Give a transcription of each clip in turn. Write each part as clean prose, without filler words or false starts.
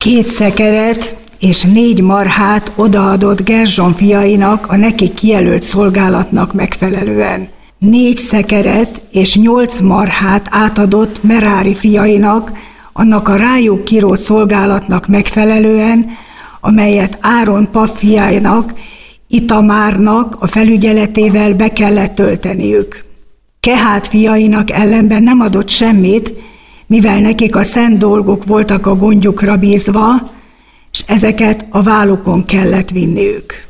2 szekeret és 4 marhát odaadott Gerzson fiainak a neki kijelölt szolgálatnak megfelelően. 4 szekeret és 8 marhát átadott Merári fiainak, annak a rájuk kirótt szolgálatnak megfelelően, amelyet Áron pap fiainak, Itamárnak a felügyeletével be kellett tölteniük. Kehát fiainak ellenben nem adott semmit, mivel nekik a szent dolgok voltak a gondjukra bízva, és ezeket a vállukon kellett vinniük.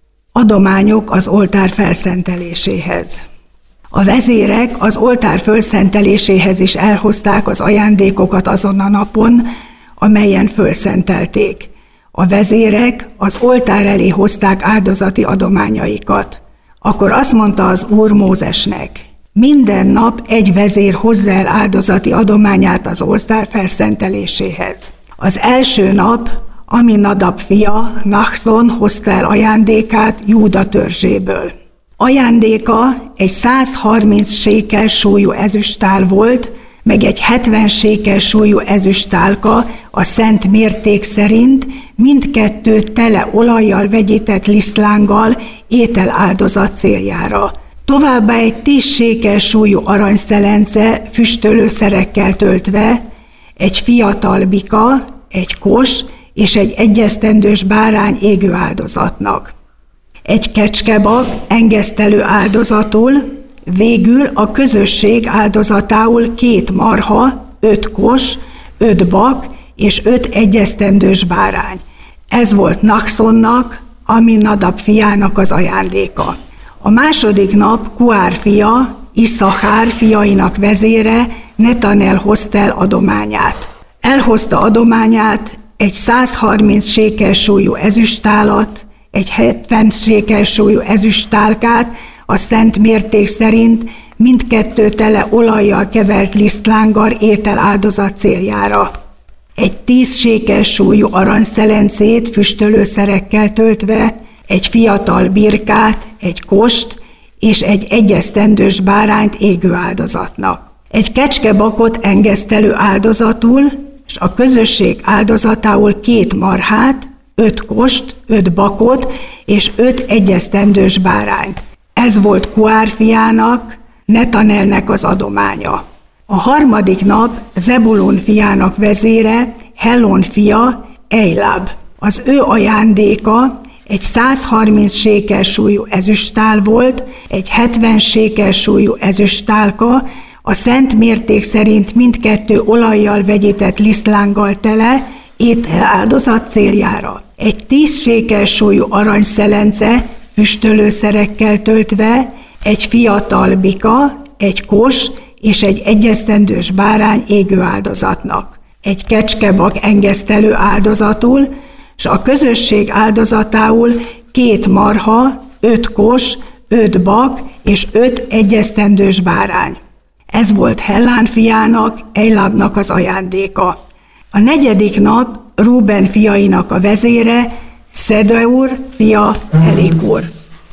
Adományok az oltár felszenteléséhez. A vezérek az oltár fölszenteléséhez is elhozták az ajándékokat azon a napon, amelyen fölszentelték. A vezérek az oltár elé hozták áldozati adományaikat. Akkor azt mondta az Úr Mózesnek: minden nap egy vezér hozza el áldozati adományát az oltár felszenteléséhez. Az első nap Aminadab fia, Nachszon hozta el ajándékát Júda törzséből. Ajándéka egy 130 sékel súlyú ezüsttál volt, meg egy 70 sékel súlyú ezüsttálka a szent mérték szerint, mindkettő tele olajjal vegyített lisztlánggal ételáldozat céljára. Továbbá egy 10 sékel súlyú aranyszelence füstölőszerekkel töltve, egy fiatal bika, egy kos és egy 1 esztendős bárány égő áldozatnak. Egy kecskebak engesztelő áldozatul, végül a közösség áldozatául 2 marha, 5 kos, 5 bak és 5 1 esztendős bárány. Ez volt Nachszonnak, Aminadab fiának az ajándéka. A második nap Kuár fia, Isszachár fiainak vezére, Netanel hozta el adományát. Elhozta adományát egy 130 sékel súlyú ezüstálat, egy 70 sékel súlyú ezüstálkát, a szent mérték szerint, mindkettő tele olajjal kevert lisztlánggal ételáldozat céljára. Egy 10 sékel súlyú aranyszelencét füstölőszerekkel töltve, egy fiatal birkát, egy kost és egy 1 esztendős bárányt égő áldozatnak. Egy kecskebakot engesztelő áldozatul, és a közösség áldozatául 2 marhát, 5 kost, 5 bakot és 5 1 esztendős bárányt. Ez volt Kuár fiának, Netanelnek az adománya. A harmadik nap Zebulun fiának vezére, Helon fia, Eiláb. Az ő ajándéka egy 130 sékel súlyú ezüsttál volt, egy 70 sékel súlyú ezüsttálka, a szent mérték szerint mindkettő olajjal vegyített lisztlánggal tele, ételáldozat céljára. Egy 10 sékel súlyú aranyszelence, füstölőszerekkel töltve, egy fiatal bika, egy kos és egy 1 esztendős bárány égő áldozatnak. Egy kecskebak engesztelő áldozatul, és a közösség áldozatául 2 marha, 5 kos, 5 bak és 5 1 esztendős bárány. Ez volt Hellán fiának, Eilábnak az ajándéka. A negyedik nap Rúben fiainak a vezére, Szedeur fia, Elikur.